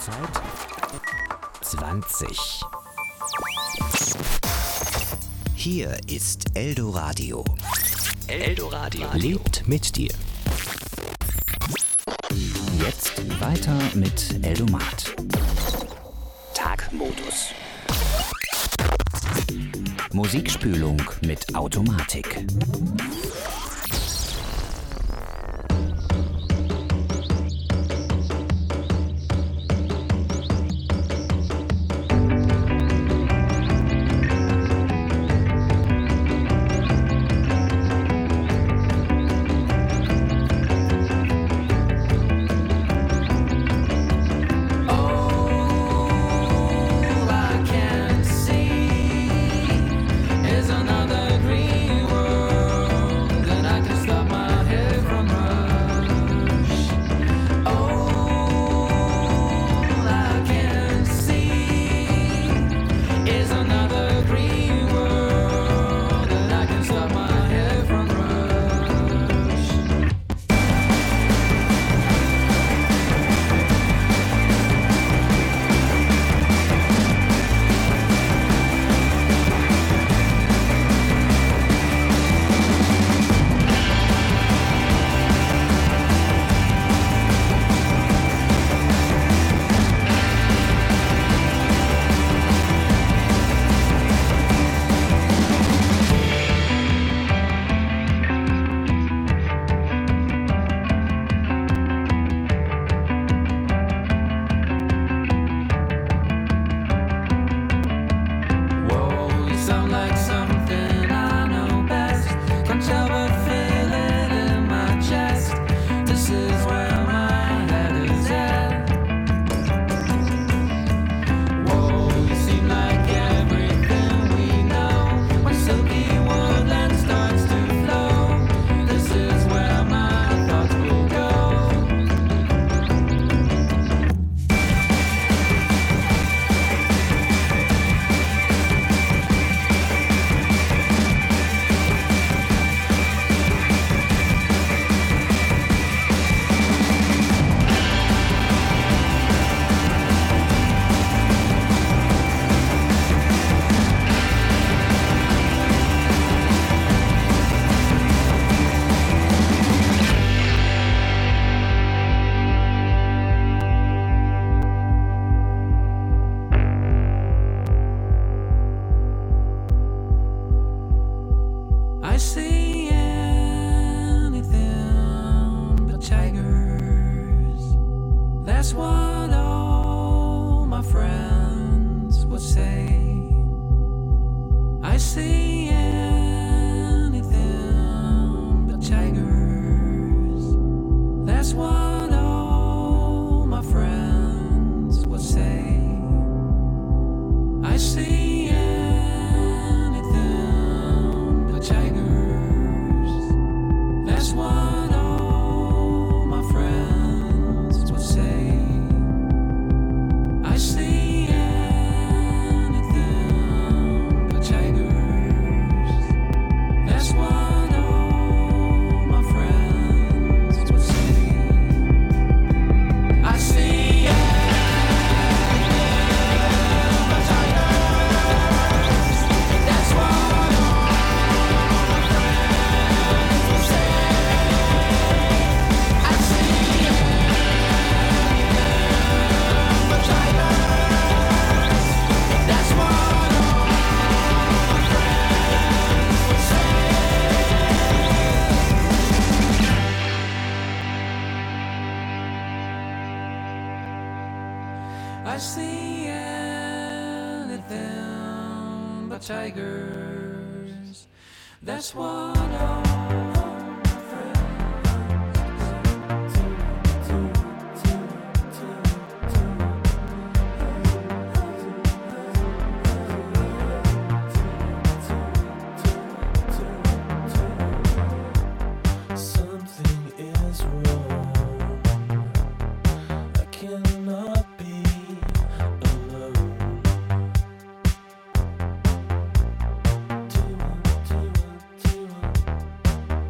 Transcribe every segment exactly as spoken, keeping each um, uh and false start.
Uhrzeit zwanzig. Hier ist Eldoradio. Eldoradio lebt mit dir. Jetzt weiter mit Eldomat. Tagmodus. Musikspülung mit Automatik. I see anything but tigers. That's what all my friends. Something is wrong. I cannot be alone. Do, do, do.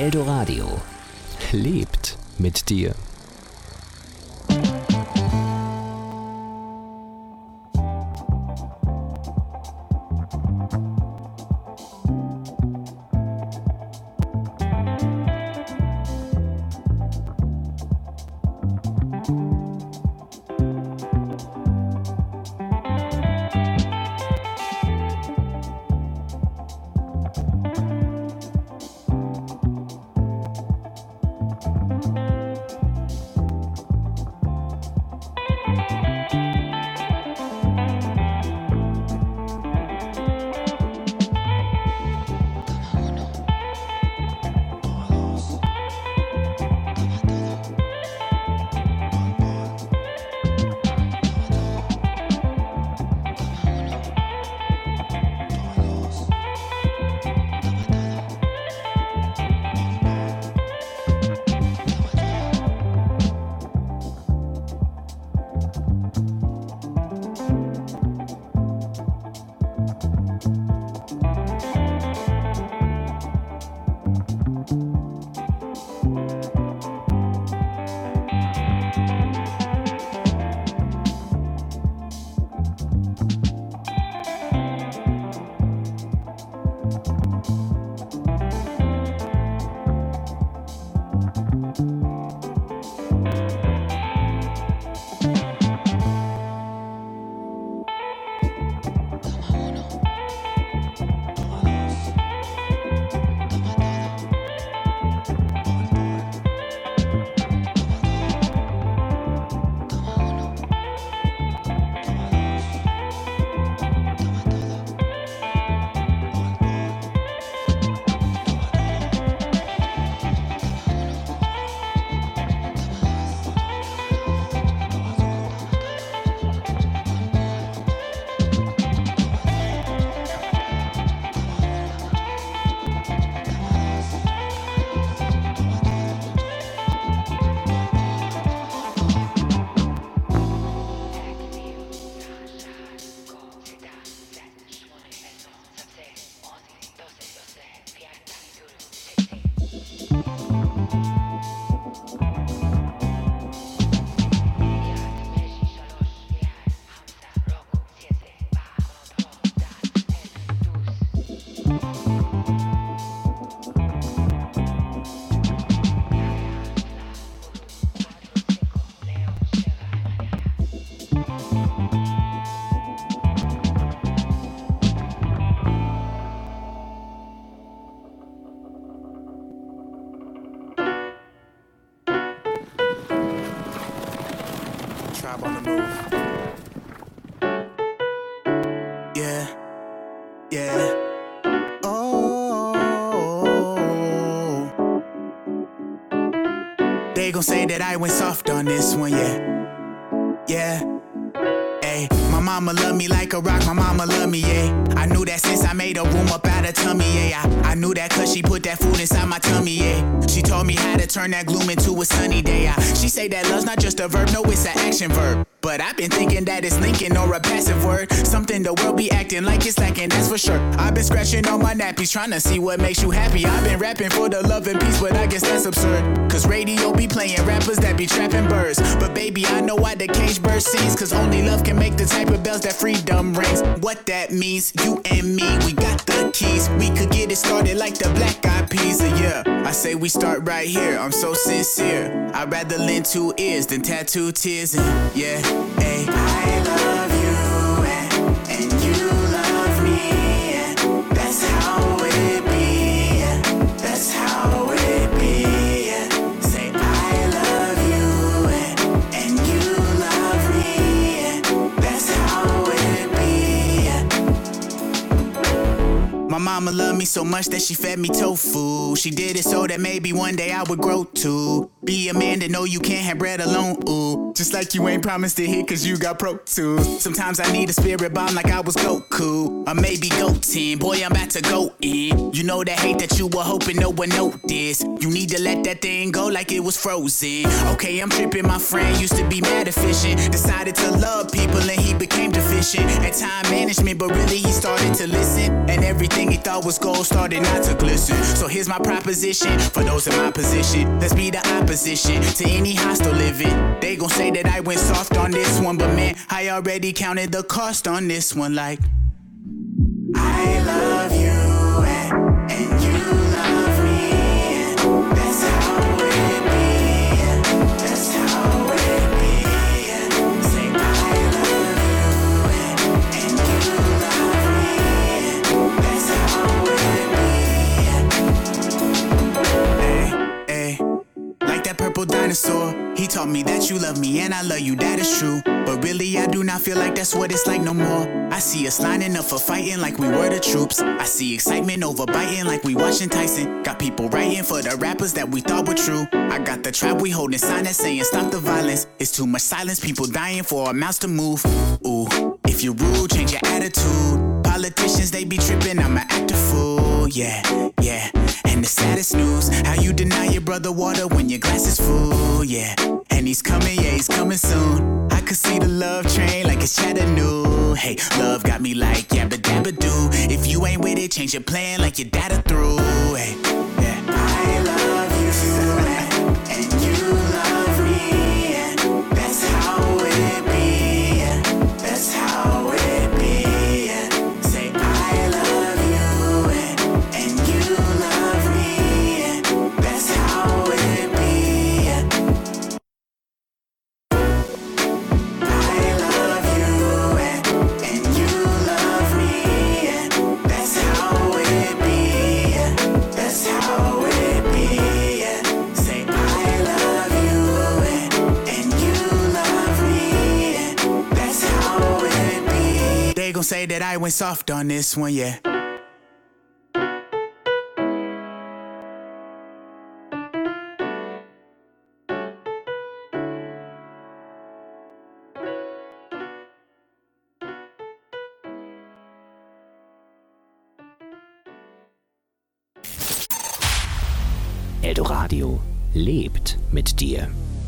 Eldoradio lebt mit dir. Tribe on the move. Yeah, yeah. Oh, they gon' say that I went soft on this one, yeah, yeah. Ay, my mama love me like a rock, my mama love me, yeah. I knew that since I made a room up out of tummy, yeah. I, I knew that cause she put that food inside my tummy, yeah. She told me how to turn that gloom into a sunny day. I, she say that love's not just a verb, no, it's an action verb. But I've been thinking that it's linking or a passive word. Something the world be acting like it's lacking, that's for sure. I've been scratching on my nappies, trying to see what makes you happy. I've been rapping for the love and peace, but I guess that's absurd. Cause radio be playing rappers that be trapping birds. But baby, I know why the cage bird sings. Cause only love can make the type of bells that freedom rings. What that means, you and me, we got the keys. We could get it started like the Black Eyed Peas. Yeah, I say we start right here, I'm so sincere. I'd rather lend two ears than tattoo tears. And yeah, hey, I love you and, and you love me, and that's how it be, that's how it be. Say I love you and, and you love me, and that's how it be. My mama loved me so much that she fed me tofu. She did it so that maybe one day I would grow to be a man that know you can't have bread alone, ooh. Just like you ain't promised to hit cause you got Pro Tools. Sometimes I need a spirit bomb like I was Goku. Or maybe Goten, boy I'm about to go in. You know that hate that you were hoping no one noticed. You need to let that thing go like it was frozen. Okay, I'm tripping, my friend used to be mad efficient. Decided to love people and he became deficient. ambition and time management, but really he started to listen, and everything he thought was gold started not to glisten. So here's my proposition for those in my position. Let's be the opposition to any hostile living. They gon' say that I went soft on this one, but man, I already counted the cost on this one. Like, I love you and, and you love me, and that's how it be. That's how it be. Say I love you and, and you love me, and that's how it be. Hey, hey, like that purple dinosaur. He taught me that you love me and I love you, that is true. But really I do not feel like that's what it's like no more. I see us lining up for fighting like we were the troops. I see excitement over biting like we watching Tyson. Got people writing for the rappers that we thought were true. I got the trap we holding sign that saying stop the violence. It's too much silence, people dying for our mouths to move. Ooh, if you're rude, change your attitude. Politicians, they be tripping, I'm an actor fool. Yeah, yeah. And the saddest news, how you deny your brother water when your glass is full. Yeah, and he's coming, yeah, he's coming soon. I could see the love train like it's Chattanooga. Hey, love got me like yabba dabba doo. If you ain't with it, change your plan like your data through. Hey, yeah. I love you and you love me, and that's how it be. That's how it be. Say I love you and, and you love me, and that's how it be. Say that I went soft on this one, yeah. Eldoradio lebt mit dir.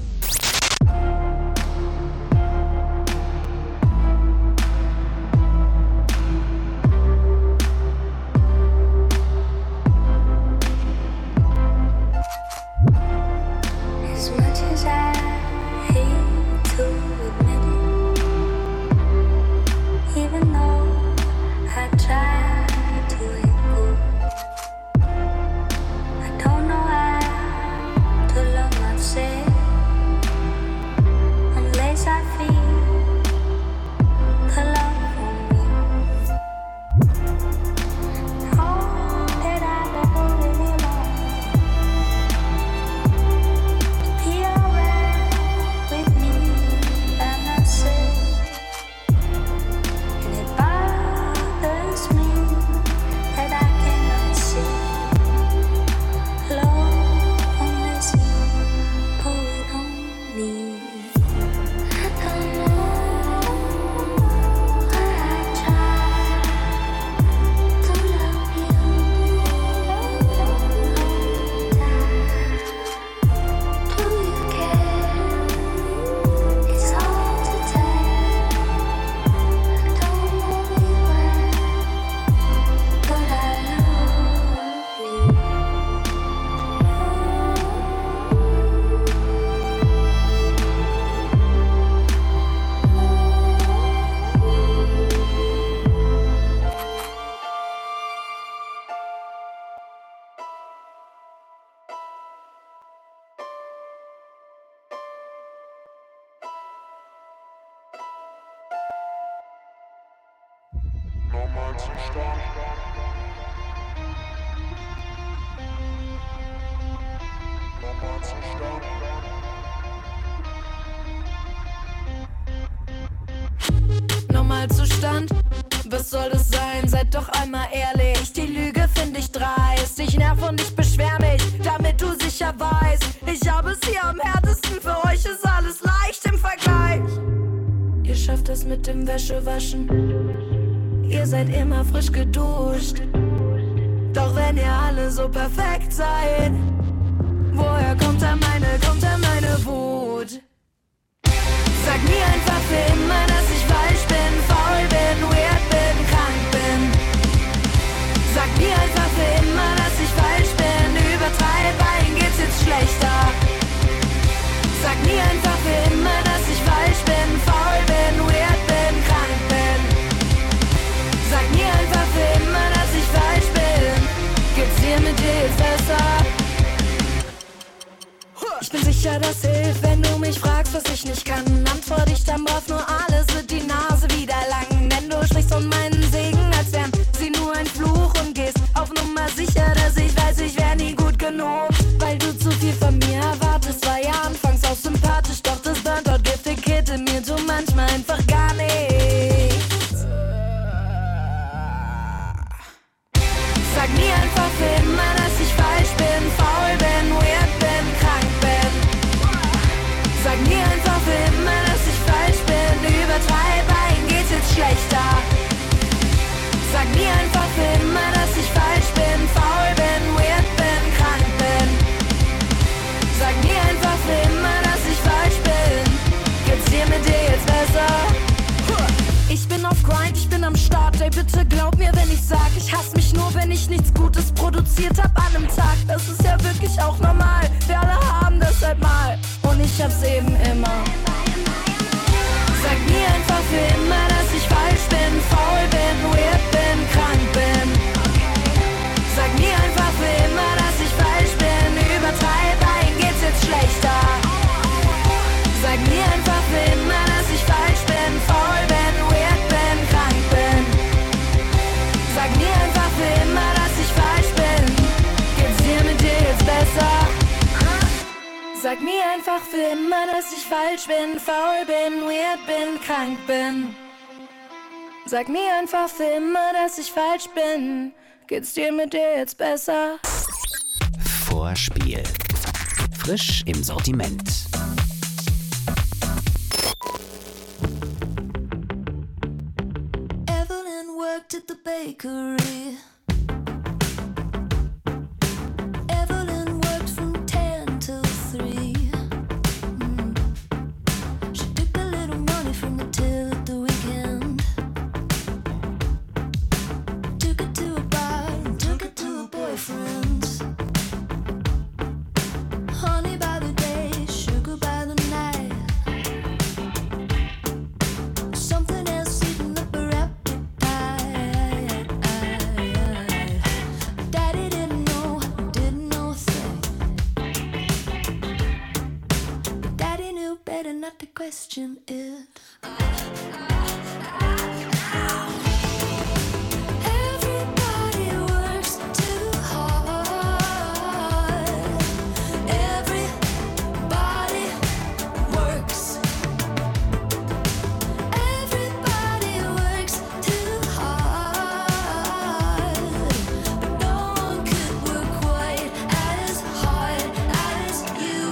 Normalzustand. Normalzustand. Normalzustand? Was soll das sein? Seid doch einmal ehrlich. Die Lüge find ich dreist. Ich nerv und ich beschwer mich, damit du sicher weißt. Ich habe es hier am härtesten. Für euch ist alles leicht im Vergleich. Ihr schafft es mit dem Wäschewaschen. Ihr seid immer frisch geduscht. Doch wenn ihr alle so perfekt seid, woher kommt da meine, kommt da meine Wut? Sag mir einfach für immer, dass ich falsch bin, faul bin. Sag mir einfach für immer, dass ich falsch bin, faul bin, weird bin, krank bin. Sag mir einfach für immer, dass ich falsch bin. Geht's dir mit dir jetzt besser? Vorspiel. Frisch im Sortiment. Evelyn worked at the bakery. Evelyn worked from ten till three. Mm. She took a little money from the till at the weekend. Took it to a bar and took it to a boyfriend. Honey by the day, sugar by the night. Something else eating up her appetite. Daddy didn't know, didn't know a thing. But Daddy knew better not to question it. Everybody works too hard. Everybody works. Everybody works too hard. But no one could work quite as hard as you.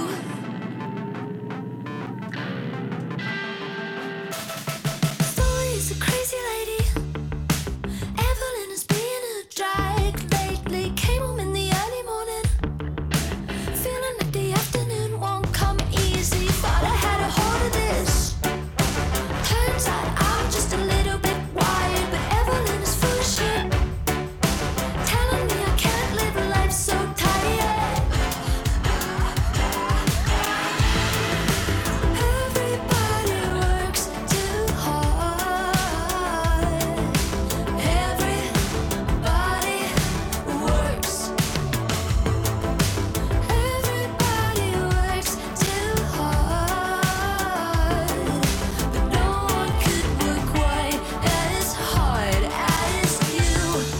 Story's a crazy lady. Evelyn has been a drag lately. Came home in the early morning, feeling like the afternoon won't come easy. Thought I had a hold of this. Turns out I'm just a little bit wired, but Evelyn is full of shit, telling me I can't live a life so tired. Everybody works too hard. Everybody works. Everybody works too hard. But no one could work quite as hard as you.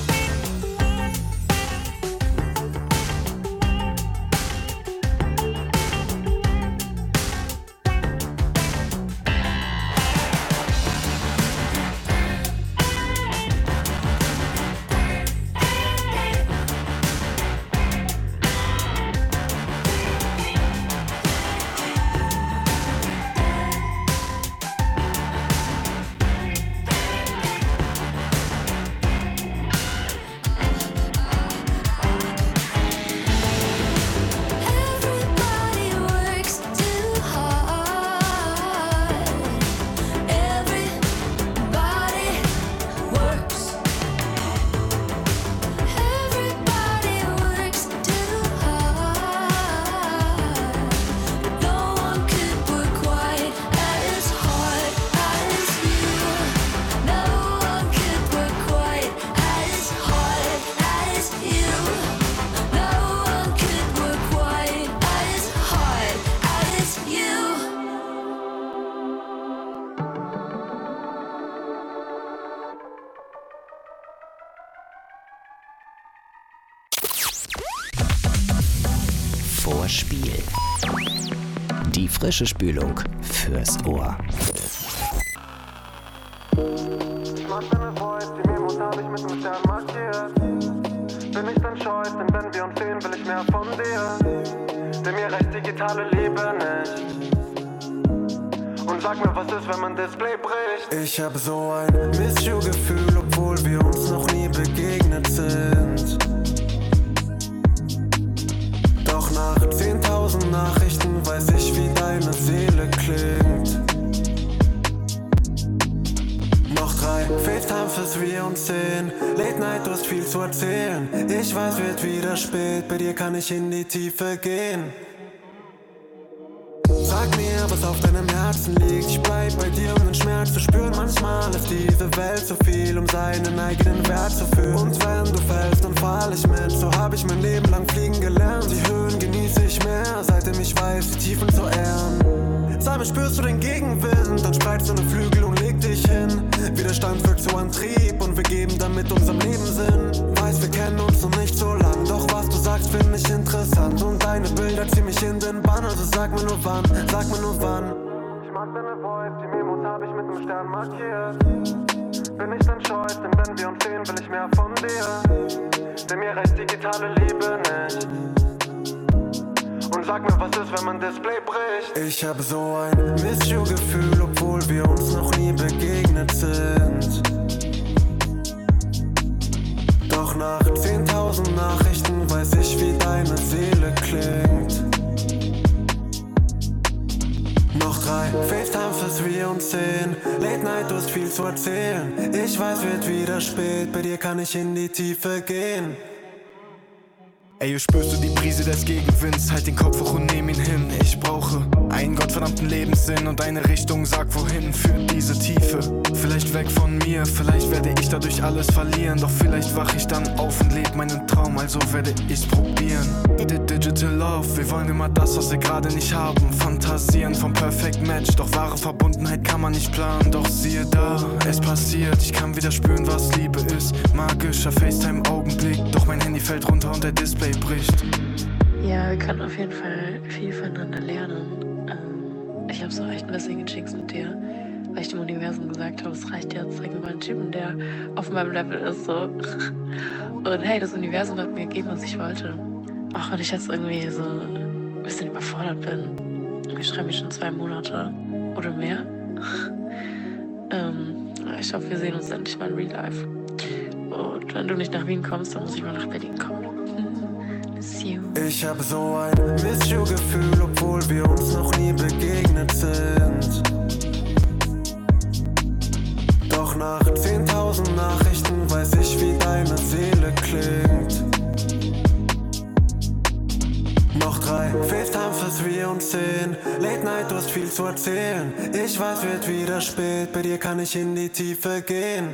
Everybody works too hard. Everybody works. Everybody works too hard. No one could work quite as hard as you. No one could work quite as hard as you. No one could work quite as hard as you. Vorspiel. Die frische Spülung fürs Ohr. Ich mag deine Voice, die Memos hab ich mit einem Stern markiert. Bin ich enttäuscht, denn wenn wir uns sehen, will ich mehr von dir. Denn mir reicht digitale Liebe nicht. Und sag mir, was ist, wenn mein Display bricht? Ich hab so ein Miss-You-Gefühl, obwohl wir uns noch nie begegnet sind. Doch nach zehntausend Nachrichten weiß ich, wie deine Seele klingt. Noch drei FaceTimes, bis wir uns sehen. Late Night, du hast viel zu erzählen. Ich weiß, wird wieder spät, bei dir kann ich in die Tiefe gehen. Sag mir, was auf deinem Herzen liegt. Ich bleib bei dir, um den Schmerz zu spüren. Manchmal ist diese Welt zu viel, um seinen eigenen Wert zu fühlen. Und wenn du fällst, dann fall ich mit. So hab ich mein Leben lang fliegen gelernt. Die Höhen genieße ich mehr, seitdem ich weiß, die Tiefen zu ehren. Sag mir, spürst du den Gegenwind? Dann spreizst du deine Flügel und leg dich hin. Widerstand wirkt so Antrieb und wir geben damit unserem Leben Sinn. Weiß, wir kennen uns noch nicht so lang, doch was du sagst, fragst, find ich interessant. Und deine Bilder ziehen mich in den Bann. Also sag mir nur wann, sag mir nur wann. Ich mag deine Voice, die Memos hab ich mit dem Stern markiert. Bin ich enttäuscht, denn wenn wir uns sehen, will ich mehr von dir. Denn mir reicht digitale Liebe nicht. Und sag mir, was ist, wenn mein Display bricht? Ich hab so ein Miss You-Gefühl, obwohl wir uns noch nie begegnet sind. Doch nach zehntausend Nachrichten weiß ich, wie deine Seele klingt. Noch drei FaceTimes, bis wir uns sehen. Late Night, du hast viel zu erzählen. Ich weiß, wird wieder spät, bei dir kann ich in die Tiefe gehen. Ey, spürst du die Brise des Gegenwinds? Halt den Kopf hoch und nehm ihn hin. Ich brauche einen gottverdammten Lebenssinn und eine Richtung, sag wohin führt diese Tiefe. Vielleicht weg von mir, vielleicht werde ich dadurch alles verlieren. Doch vielleicht wach ich dann auf und leb meinen Traum, also werde ich's probieren. Digital Love, wir wollen immer das, was wir gerade nicht haben. Fantasieren vom Perfect Match, doch wahre Verbundenheit kann man nicht planen. Doch siehe da, es passiert, ich kann wieder spüren, was Liebe ist. Magischer FaceTime-Augenblick, doch mein Handy fällt runter und der Display bricht. Ja, wir können auf jeden Fall viel voneinander lernen. Ähm, ich habe so echt ein bisschen gechickt mit dir, weil ich dem Universum gesagt habe, es reicht jetzt, zeig mir mal einen Typen, der auf meinem Level ist. So. Und hey, das Universum hat mir gegeben, was ich wollte. Auch wenn ich jetzt irgendwie so ein bisschen überfordert bin. Ich schreibe mich schon zwei Monate oder mehr. ähm, ich hoffe, wir sehen uns endlich mal in Real Life. Und wenn du nicht nach Wien kommst, dann muss ich mal nach Berlin kommen. Ich hab so ein Miss You-Gefühl, obwohl wir uns noch nie begegnet sind. Doch nach zehntausend Nachrichten weiß ich, wie deine Seele klingt. Noch drei FaceTimes, bis wir uns sehen. Late Night, du hast viel zu erzählen. Ich weiß, wird wieder spät, bei dir kann ich in die Tiefe gehen.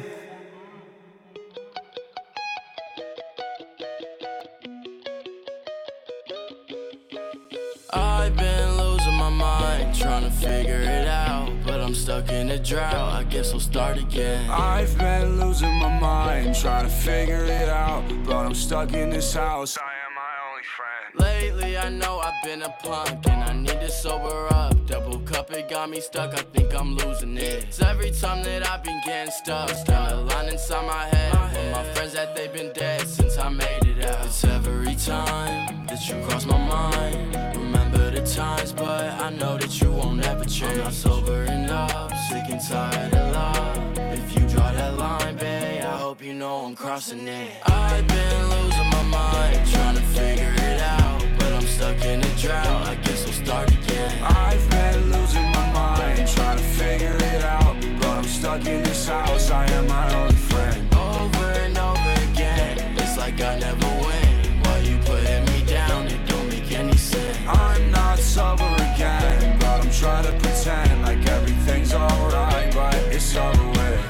I've been losing my mind, trying to figure it out, but I'm stuck in a drought, I guess I'll start again. I've been losing my mind, trying to figure it out, but I'm stuck in this house. I am my only friend. Lately I know I've been a punk and I need to sober up. Double cup, it got me stuck, I think I'm losing it. It's every time that I've been getting stuck, got a line inside my head. With my friends that they've been dead since I made it out. It's every time that you cross my mind. Remember the times, but I know that you won't ever change. I'm not sobering up, sick and tired of love. If you draw that line, babe, I hope you know I'm crossing it. I've been losing my mind, trying to figure it out, but I'm stuck in a drought, I guess I'll start again. I've been losing my mind, trying to figure it out, but I'm stuck in this house. I am my only friend. Over and over again, it's like I never win. Why you putting me down? It don't make any sense. I'm not sober again, but I'm trying to pretend like everything's alright, but it's over with.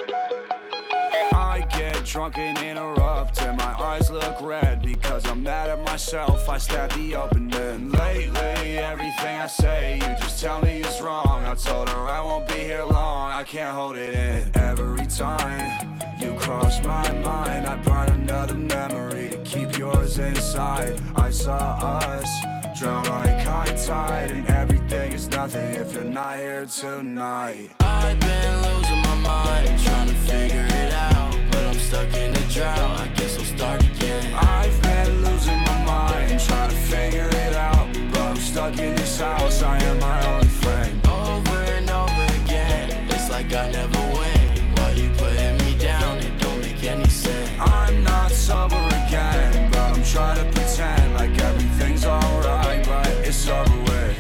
I get drunk and interrupt, and my eyes look red because I'm mad at myself. I stab the open end. Lately, everything I say, you just tell me is wrong. I told her I won't be here long, I can't hold it in. Every time you cross my mind, I burn another memory to keep yours inside. I saw us drown like high tide, and everything is nothing if you're not here tonight. I've been losing my mind, trying to figure it out, but I'm stuck in a drought, I guess I'll start again. I've been losing my mind, trying to figure it out, but I'm stuck in this house. I am my only friend. Over and over again, it's like I never win. Why you putting me down? It don't make any sense. I'm not sober again, but I'm trying to pretend like everything's alright, but it's over with.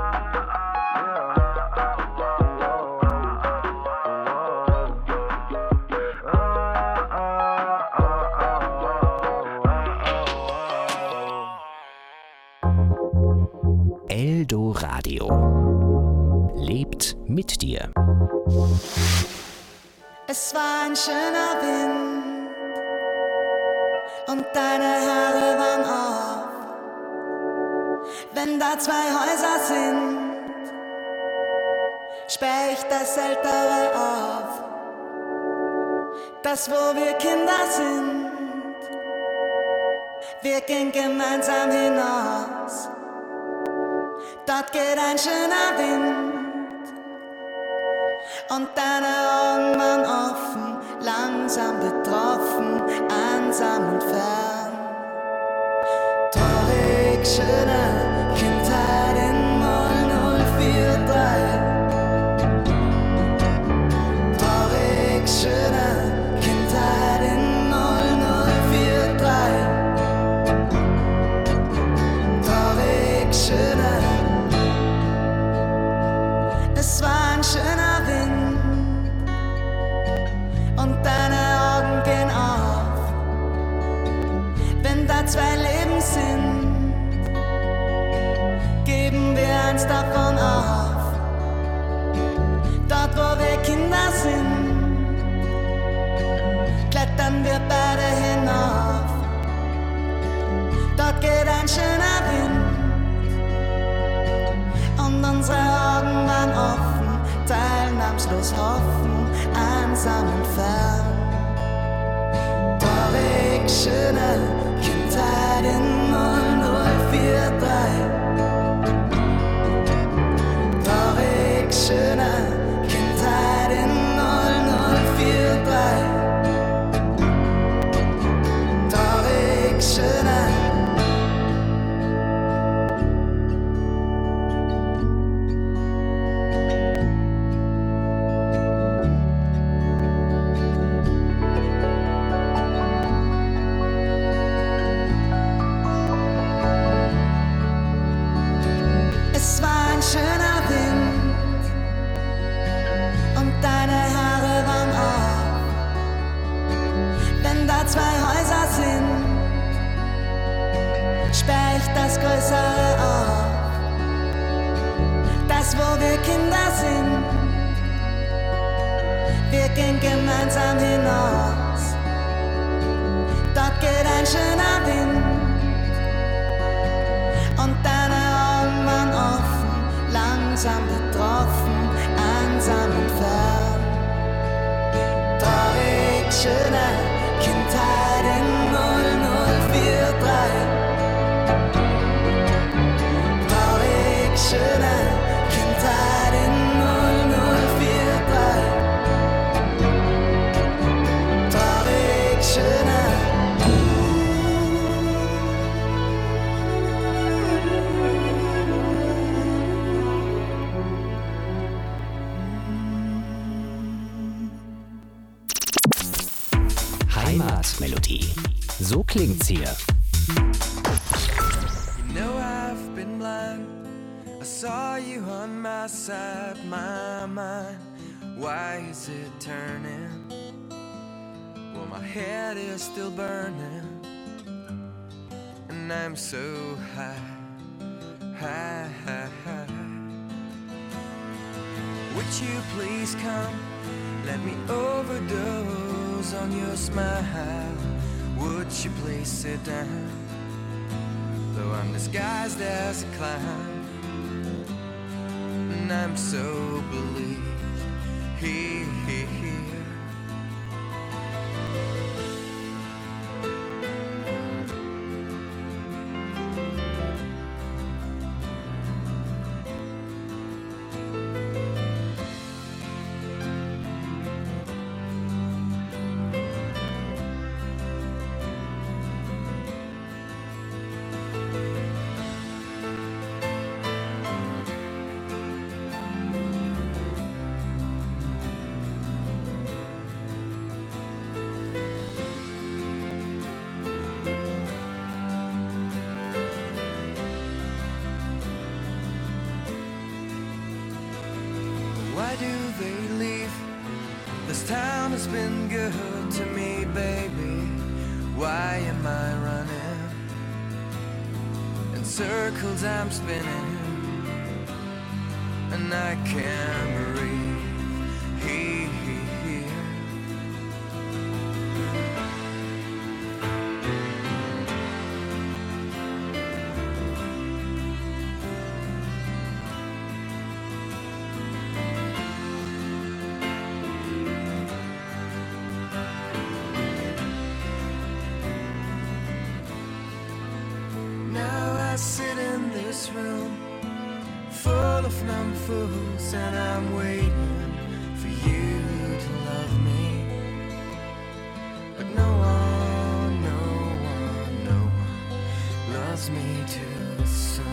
Eldoradio lebt mit dir. Es war ein schöner Wind und deine Haare waren auf. Wenn da zwei Häuser sind, sperr ich das ältere auf. Das, wo wir Kinder sind, Wir gehen gemeinsam hinaus. Dort geht ein schöner Wind und deine Augen waren offen, langsam betroffen, einsam und fern. Traurig, schöne Kindheit in null null vier drei. Traurig, schöne Kindheit in null null vier drei. Traurig, schöne. Es war ein schöner Wind und deine Augen gehen auf. Wenn da zwei Leben sind, geben wir eins davon auf. Dort wo wir Kinder sind, klettern wir beide hinauf. Dort geht ein schöner Wind und unsere Augen waren offen, teilnahmslos hoffen, einsam und fern. Traurig, schöne Kindheit in null null vier drei. Traurig, schöne Kindheit in null null vier drei. Traurig, schöne. Es war ein schöner Wind und deine Haare waren auf. Wenn da zwei Häuser sind, sperr ich das Größere auf. Das, wo wir Kinder sind, wir gehen gemeinsam hinaus. Dort geht ein schöner Wind und deine Augen waren offen, langsam betroffen, einsam und fern. Traurig, schöne Kindheit in null null vier drei. Traurig, schöne Kindheit in null null vier drei. Traurig, schöne. Heimatmelodie. So klingt's hier. You know I've been blind. I saw you on my side, my mind. Why is it turning? Well, my head is still burning, and I'm so high, high, high, high. Would you please come? Let me overdose on your smile. Would you please sit down? Though I'm disguised as a clown, and I'm so believed here, here, here. Why do they leave? This town has been good to me, baby. Why am I running? In circles I'm spinning, and I can't breathe. Here, here. I sit in this room full of numb fools, and I'm waiting for you to love me. But no one, no one, no one loves me too soon.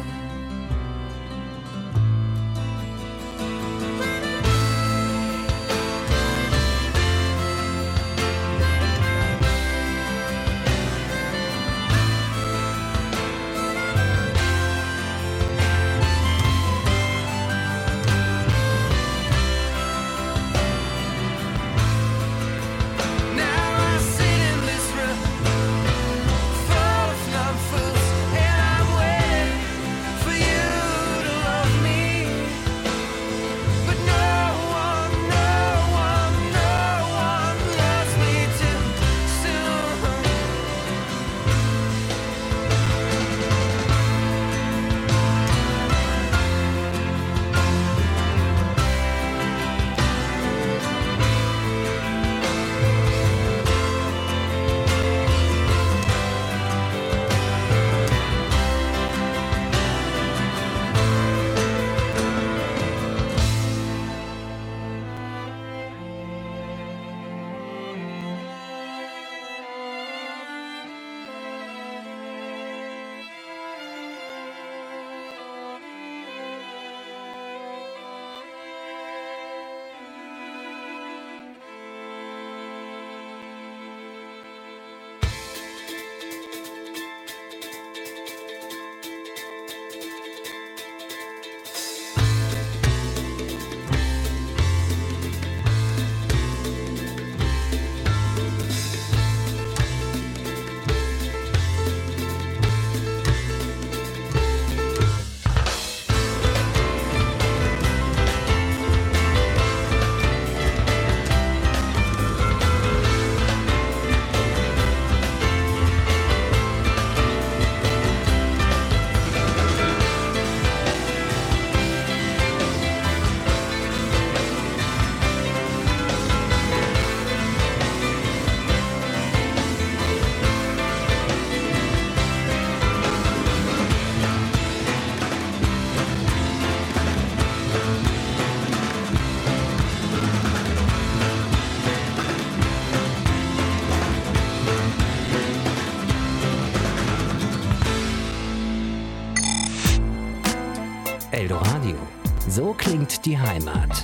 Eldoradio. So klingt die Heimat.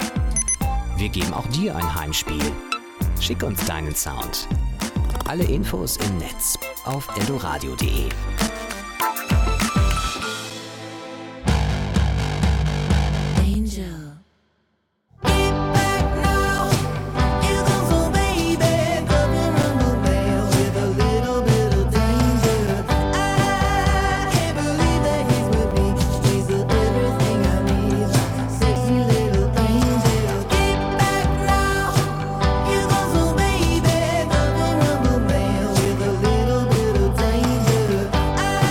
Wir geben auch dir ein Heimspiel. Schick uns deinen Sound. Alle Infos im Netz auf eldoradio punkt de. Danger.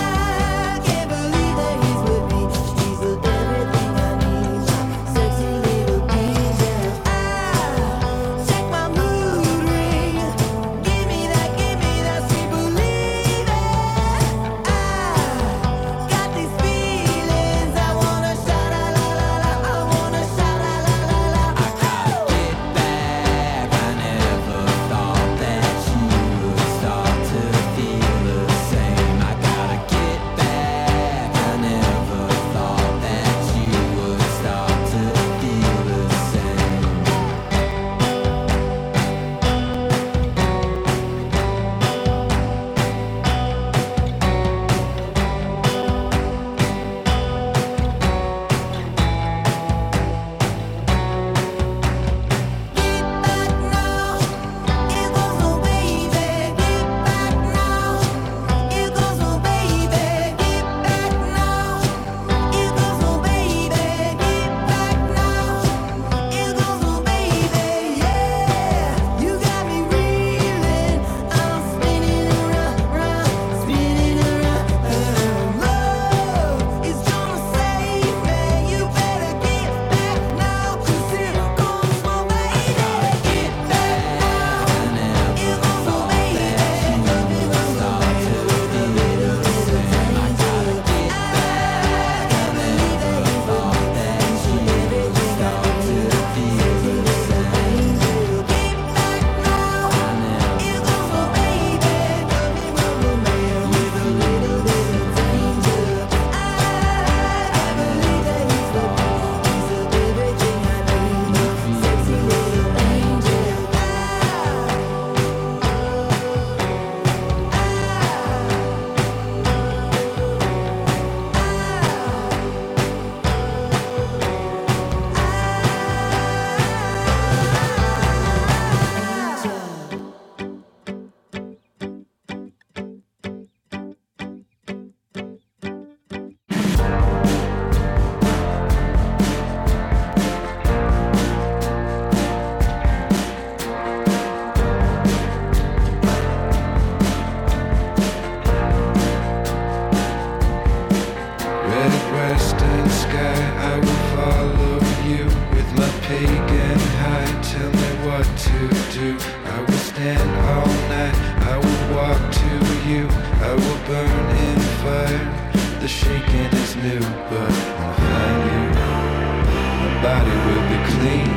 spend all night. I will walk to you, I will burn in fire. The shaking is new, but when I find you, my body will be clean.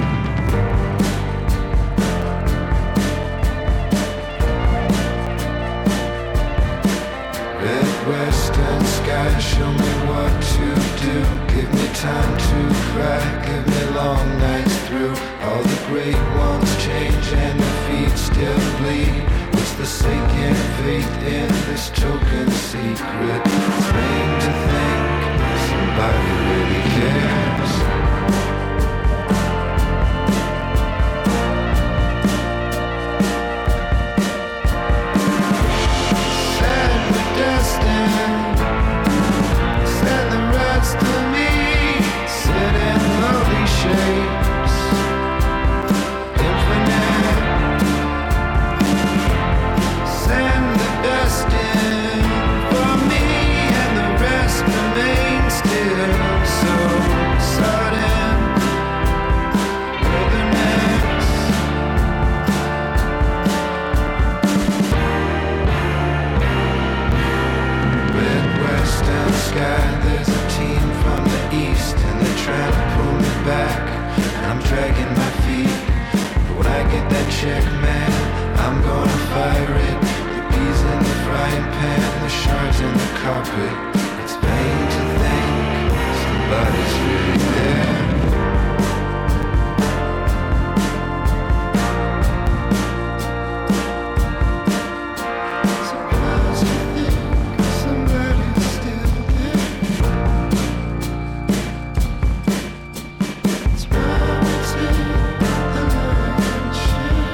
Red western sky, show me what to do. Give me time to cry, give me long nights through. All the great ones change and the feet still bleed. What's the sake and faith in this token secret? It's vain to think somebody really cares. Sad we're destined, send the rest of me, sit in lovely shapes, infinite. Send the best in for me, and the rest remains still so sudden. Wilderness. Red western sky, there's a team from the east, and they're trying to pull me back, and I'm dragging my feet. But when I get that check, man, I'm gonna fire it. The peas in the frying pan, the shards in the carpet. It's vain to think somebody's really there. Sometimes you think somebody's still there. It's rarity and shame.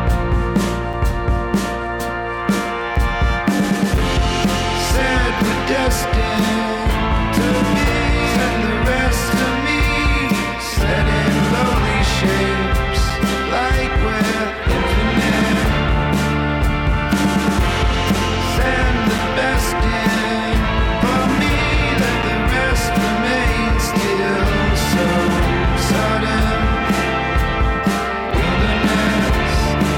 Said we're destined to be, and the rest of me set in lonely shapes, like we're infinite. Send the best in for me, let the rest remain still so sudden. Wilderness.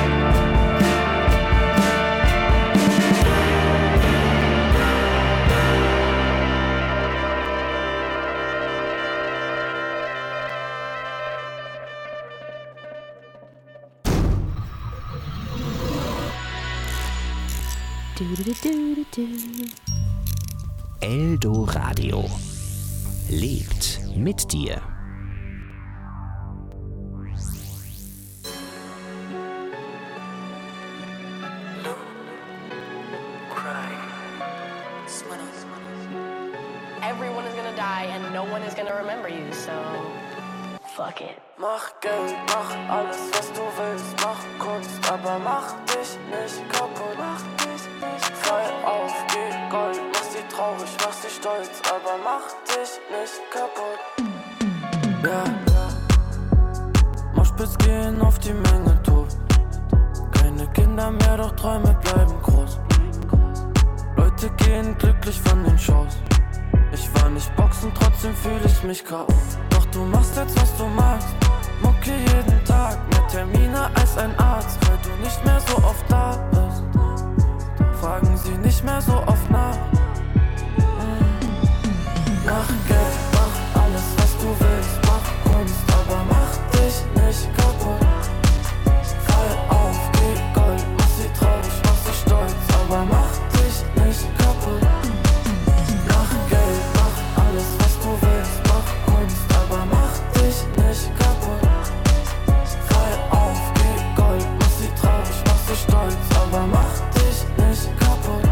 Eldoradio lebt mit dir. Everyone is gonna die and no one is gonna remember you, so fuck it. Mach Geld, mach alles, was du willst, mach Kunst, aber mach dich nicht kaputt. Mach dich nicht Fall auf, geh Gold, mach sie traurig, mach sie stolz, aber mach dich nicht kaputt. Ja, ja. Moshpits gehen auf die Menge tot. Keine Kinder mehr, doch Träume bleiben groß. Leute gehen glücklich von den Shows. Ich war nicht boxen, trotzdem fühl ich mich K O. Doch du machst jetzt, was du magst. Mucke jeden Tag, mehr Termine als ein Arzt. Weil du nicht mehr so oft da bist, fragen sie nicht mehr so oft nach. Mach Geld, mach alles, was du willst. Mach Kunst, aber mach dich nicht kaputt. Fall auf, geh Gold, mach sie traurig, mach sie stolz, aber mach dich nicht kaputt. Mach Geld, mach alles, was du willst. Mach Kunst, aber mach dich nicht kaputt. Fall auf, geh Gold, mach sie traurig, mach sie stolz, aber mach dich nicht kaputt.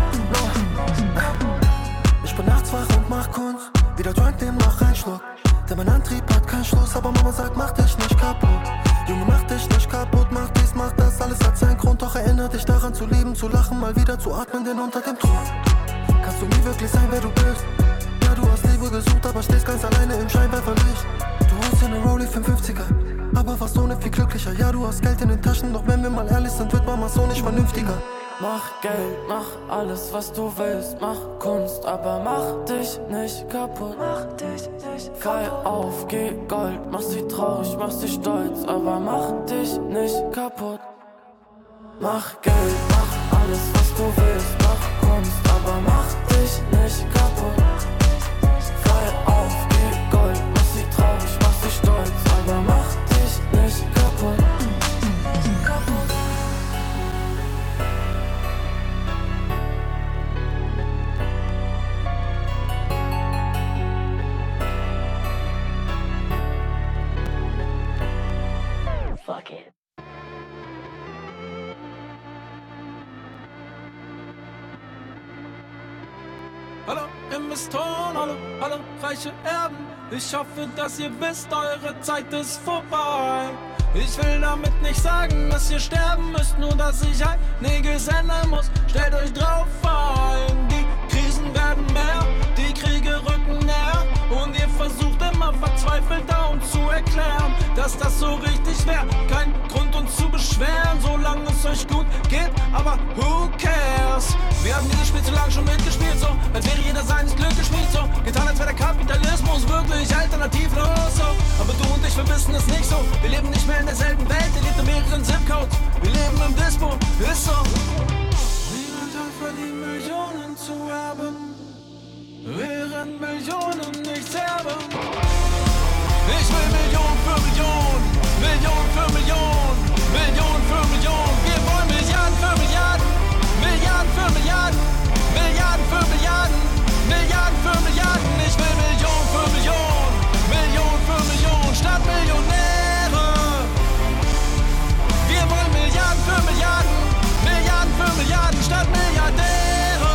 Ich bin nachts wach und mach Kunst. Wieder Joint, nehm noch einen Schluck. Denn mein Antrieb hat keinen Schluss, aber Mama sagt, mach dich nicht kaputt. Junge, mach dich nicht kaputt, mach dies, mach das, alles hat seinen Grund. Doch erinnere dich daran, zu leben, zu lachen, mal wieder zu atmen, denn unter dem Druck kannst du nie wirklich sein, wer du bist. Ja, du hast Liebe gesucht, aber stehst ganz alleine im Scheinwerferlicht. Du hast ja eine Rollie fünfundfünfziger, aber warst ohne viel glücklicher. Ja, du hast Geld in den Taschen, doch wenn wir mal ehrlich sind, wird Mama so nicht vernünftiger. Mach Geld, mach alles, was du willst. Mach Kunst, aber mach dich nicht kaputt. Mach dich nicht Fall auf, geh Gold, mach sie traurig, mach sie stolz, aber mach dich nicht kaputt. Mach Geld, mach alles, was du willst, mach Kunst, aber mach dich nicht kaputt. Fall auf, geh Gold, mach sie traurig, mach sie stolz, aber mach dich nicht kaputt. Kaputt. Fuck it. Hallo Investoren, hallo, hallo reiche Erben. Ich hoffe, dass ihr wisst, eure Zeit ist vorbei. Ich will damit nicht sagen, dass ihr sterben müsst, nur dass ich einiges ändern muss. Stellt euch drauf ein, die Krisen werden mehr, die Kriege rücken näher. Und ihr versucht immer verzweifelt da uns zu erklären, dass das so richtig wäre. Kein Grund uns zu beschweren, solange es euch gut geht, aber who cares? Wir haben dieses Spiel zu lange schon mitgespielt, so als wäre jeder seines Glück gespielt, so getan, als wäre der Kapitalismus wirklich alternativlos, so. Aber du und ich, wir wissen es nicht so. Wir leben nicht mehr in derselben Welt, ihr lebt in mehreren Zip-Codes. Wir leben im Dispo, ist so. Niemand hat verdient, Millionen zu erben, während Millionen nichts erben. Ich will Million für Million, Million für Million, Million für Million. Wir wollen Milliarden für Milliarden, Milliarden für Milliarden, Milliarden für Milliarden, Milliarden für Milliarden. Ich will Million für Million, Million für Million, statt Millionäre. Wir wollen Milliarden für Milliarden, Milliarden für Milliarden, statt Milliardäre.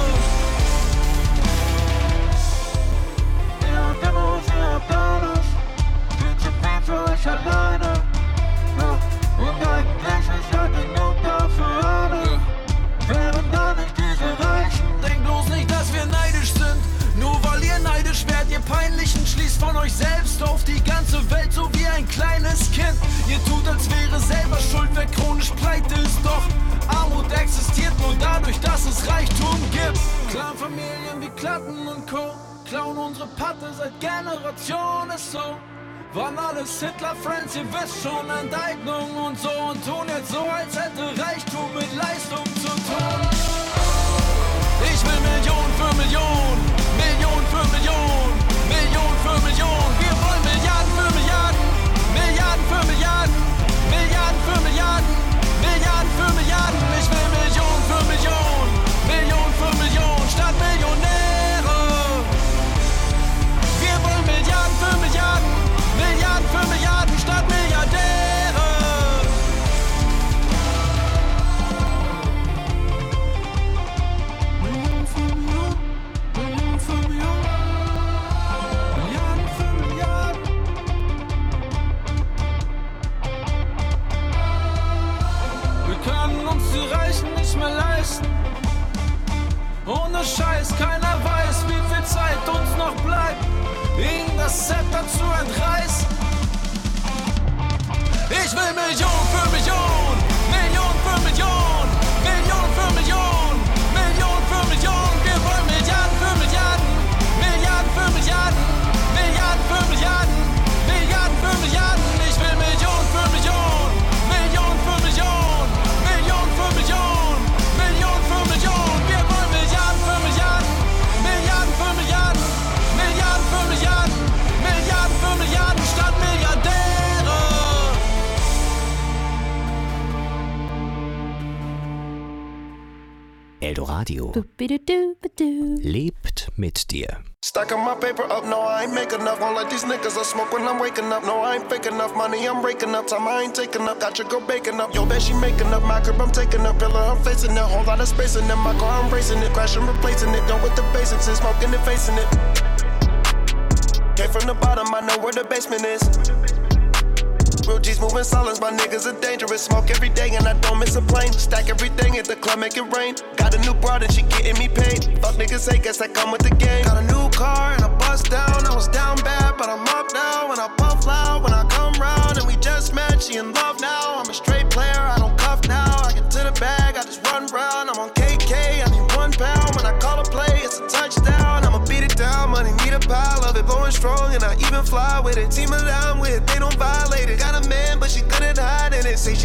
Ihr habt Demos, ihr habt alles, viel zu viel für euch alleine. Ja, und eigentlich ist ja genug dafür alle. Wären da nicht diese Reichen? Denkt bloß nicht, dass wir neidisch sind. Nur weil ihr neidisch werdet, ihr Peinlichen, schließt von euch selbst auf die ganze Welt, so wie ein kleines Kind. Ihr tut, als wäre selber schuld, wer chronisch pleite ist. Doch Armut existiert nur dadurch, dass es Reichtum gibt. Clanfamilien wie Klatten und Co. klauen unsere Patte seit Generationen, ist so. Waren alles Hitler-Friends, ihr wisst schon, Enteignung und so. Und tun jetzt so, als hätte Reichtum mit Leistung zu tun. Ich will Million für Million, Million für Million, Million für Million. Wir wollen Milliarden für Milliarden, Milliarden für Milliarden, Milliarden für Milliarden, Milliarden für Milliarden. Ich will Million für Million, Million für Million, statt Millionäre. Wir wollen Milliarden für Milliarden, Milliarden für Milliarden, statt Milliardäre. Million für Million, Million für Million, Milliarden für Milliarden. Wir können uns die Reichen nicht mehr leisten. Ohne Scheiß, keiner weiß, wie viel Zeit uns noch bleibt, ihnen das Zepter zu entreißen. Ich will Million für Million, Million für Million, Million für Million, Million für Million. Wir wollen Milliarden für Milliarden, Milliarden für Milliarden, Milliarden für Milliarden, Milliarden für Milliarden. Ich will Million für Million, Million für Million, Million für Million, Million für Million. Wir wollen Milliarden für Milliarden, Milliarden für Milliarden, Milliarden für Milliarden, Milliarden für Milliarden, statt Milliardäre. Eldoradio lebt mit dir. Stacking my paper up, no, I ain't make enough. All like these niggas I smoke when I'm waking up. No, I ain't fake enough. Money I'm raking up. Time I ain't taking up. Got your girl baking up. Yo, bet she making up. My crib I'm taking up. Pillar I'm facing it. Whole lot of space in it. My car I'm racing it. Crashing, replacing it. Done with the basics and smoking and facing it. Came from the bottom, I know where the basement is. Real G's moving silence, my niggas are dangerous. Smoke every day and I don't miss a plane. Stack everything at the club, make it rain. Got a new broad and she getting me paid. Fuck niggas hate, guess that come with the game. Got a new car and I bust down. I was down bad, but I'm up now. And I puff loud when I come round. And we just met, she in love now. I'm a straight player, I don't cuff now. I get to the bag, I just run round. I'm on K K, I need one pound. When I call a play, it's a touchdown. I'ma beat it down, money need a pile of it. Blowing strong and I even fly with it. Team that I'm with, they don't violate it. Got a man, but she good at hiding it. Say she can't get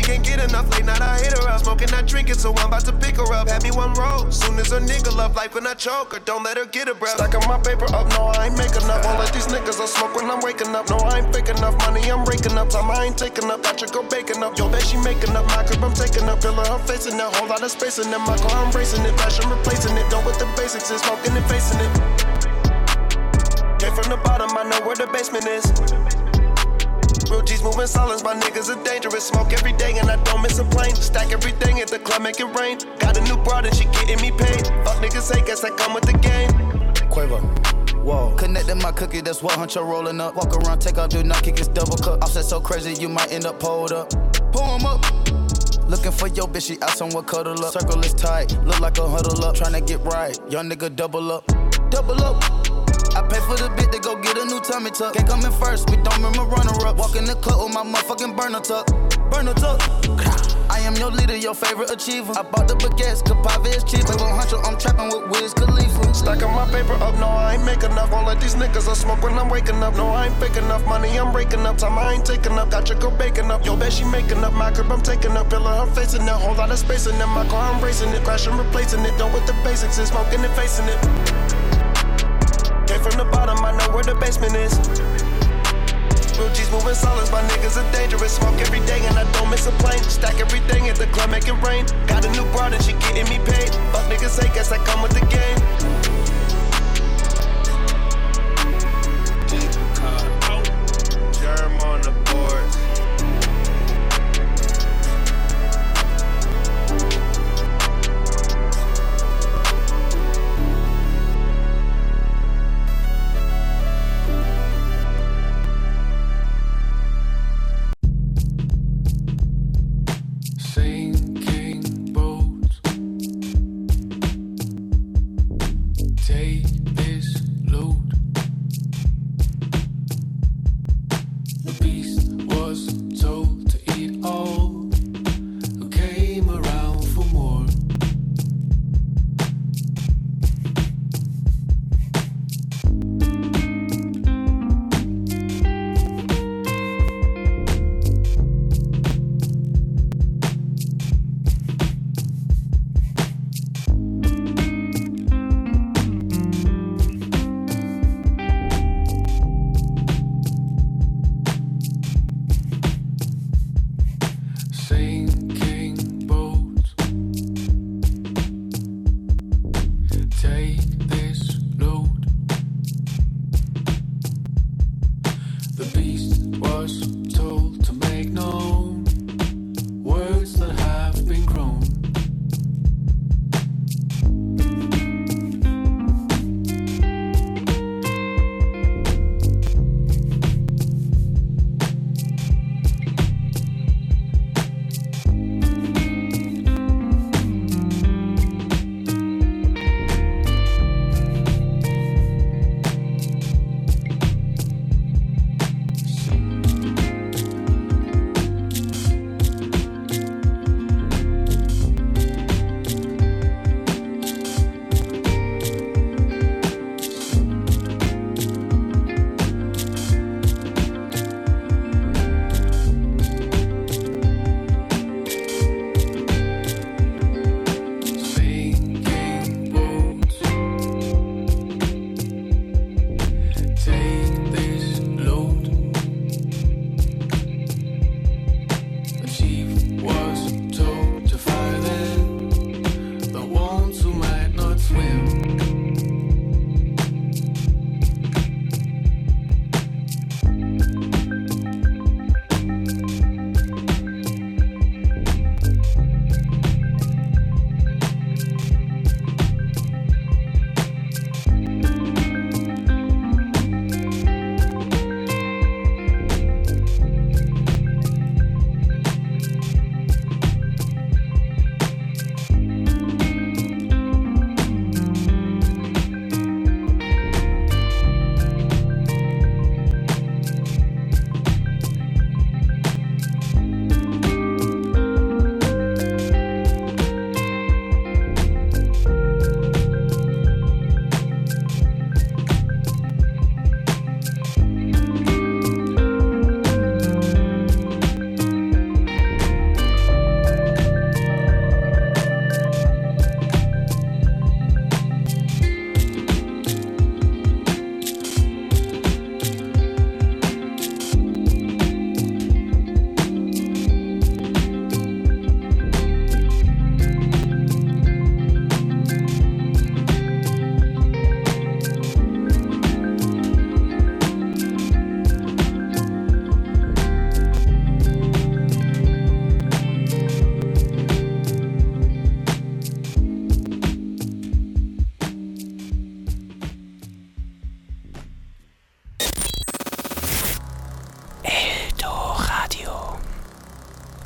enough, late night I hit her up. Smoking, not drinking, so I'm about to pick her up. Had me one roll, soon as a nigga love life when I choke her. Don't let her get her breath. Stacking my paper up, no, I ain't make enough. All of these niggas I smoke when I'm waking up. No, I ain't fake enough, money I'm raking up. Time I ain't taking up, got your girl baking up. Yo, bet she making up, my crib I'm taking up. Pillar her face in there, whole lot of space in there. My car I'm racing it, fashion replacing it. Done with the basics, is smoking and facing it. Came from the bottom, I know where the basement is. Real G's moving silence, my niggas are dangerous. Smoke every day and I don't miss a plane. Stack everything at the club, make it rain. Got a new broad and she getting me paid. Fuck niggas hate, guess I come with the game. Quavo. Whoa. Connecting my cookie, that's what huncho rolling up. Walk around, take out, do not kick his double cup. Offset so crazy, you might end up pulled up. Pull him up. Looking for your bitch, she out somewhere cuddle up. Circle is tight, look like a huddle up. Tryna get right, young nigga double up. Double up. I pay for the bit to go get a new tummy tuck. Can't come in first, we don't remember runner up. Walk in the club with my motherfucking burner tuck. Burner tuck. I am your leader, your favorite achiever. I bought the baguettes, Capave is cheaper. one hundred, I'm trapping with Wiz Khalifa. Stacking my paper up, no, I ain't make enough. All of these niggas I smoke when I'm waking up. No, I ain't fake enough, money I'm raking up. Time I ain't taking up, got your girl baking up. Yo, bet she making up, my crib I'm taking up. Pillar her face in there, whole lot of space in there. My car I'm racing it, crashing, replacing it. Done with the basics, is smoking and facing it. Came from the bottom, I know where the basement is. Real G's moving silence, my niggas are dangerous. Smoke every day and I don't miss a plane. Stack everything at the club, make it rain. Got a new broad and she getting me paid. Fuck niggas hate, guess I come with the game. Germ on the board.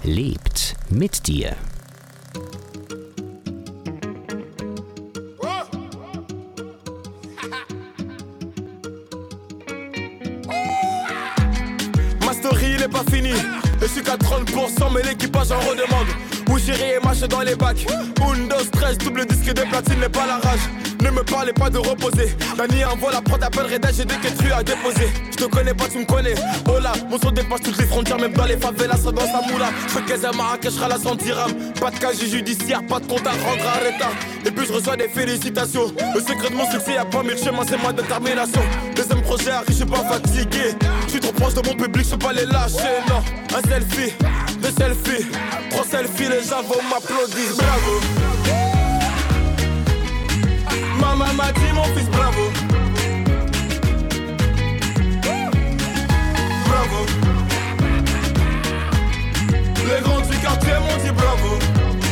lebt mit dir. Ma story il est pas fini. Je suis qu'à trente pour cent mais l'équipage en redemande. Où j'irai et marcher dans les bacs. Windows treize, double disque de platine n'est pas la rage. Ne me parlez pas de reposer. Dani envoie la prod, appelle Reda, j'ai des que tu as déposé. Je te connais pas, tu me connais. Oh là, mon son dépasse toutes les frontières, même dans les favelas, ça dans sa moula. Je qu'elle à Marrakech, la cent dirhams. Pas de casier judiciaire, pas de compte à rendre à l'état. Et puis je reçois des félicitations. Le secret de mon succès, y'a pas mille chemins, c'est ma détermination. Deuxième projet arrive, je suis pas fatigué. Je suis trop proche de mon public, je peux pas les lâcher, non. Un selfie, deux selfies, trois selfies, les gens vont m'applaudir. Bravo. Maman m'a dit mon fils bravo. Bravo. Les grands du quartier m'ont dit bravo.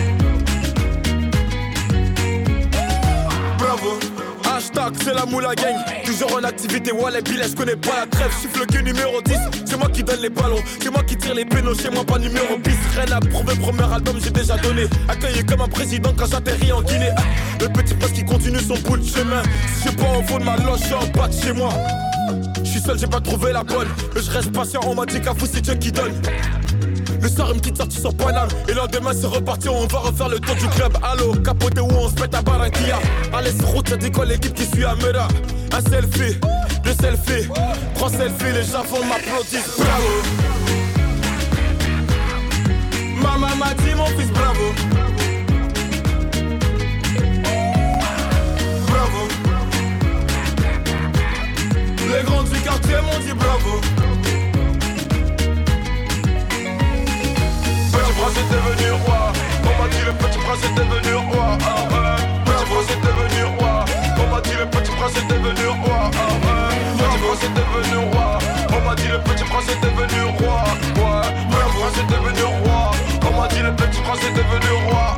Bravo. Hashtag c'est la moula gang. Toujours en activité, Wallet Billet, je connais pas la trêve. Je suis le que numéro dix. C'est moi qui donne les ballons. C'est moi qui tire les pénaux. Chez moi pas numéro bis. Rien à prouver, premier album j'ai déjà donné. Accueilli comme un président quand j'atterris en Guinée. Le petit poste qui continue son bout de chemin. Si je suis pas au fond de ma loge, je suis en bas de chez moi. Je suis seul, j'ai pas trouvé la bonne. Mais je reste patient, on m'a dit qu'à vous c'est Dieu qui donne. Le soir une petite sortie sur Paname. Et le lendemain c'est reparti, on va refaire le tour du club. Allo, capoté où on se pète à Barranquilla. Allez sur route, y'a dit quoi l'équipe qui suit à Mera. Un selfie, deux selfies, trois selfies, les gens vont m'applaudir. Bravo. Maman m'a dit mon fils bravo. Bravo. Les grands du quartier m'ont dit bravo. Petit prince est devenu roi. On m'a dit le petit prince est devenu roi. Ah ouais. Petit prince est devenu roi. On m'a dit le petit prince est devenu roi. Ah ouais. Petit prince est devenu roi. On m'a dit le petit prince est devenu roi. Ouais. Petit prince est devenu roi. On m'a dit le petit prince est devenu roi.